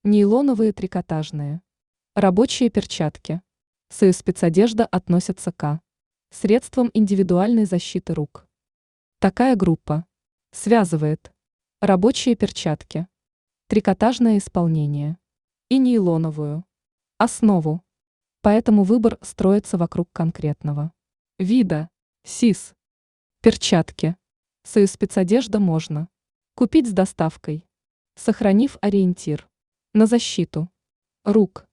Нейлоновые трикотажные. Рабочие перчатки. Союзспецодежда относится к средствам индивидуальной защиты рук. Такая группа связывает рабочие перчатки, трикотажное исполнение и нейлоновую основу. Поэтому выбор строится вокруг конкретного вида СИС. Перчатки. Союзспецодежда можно купить с доставкой, сохранив ориентир на защиту рук.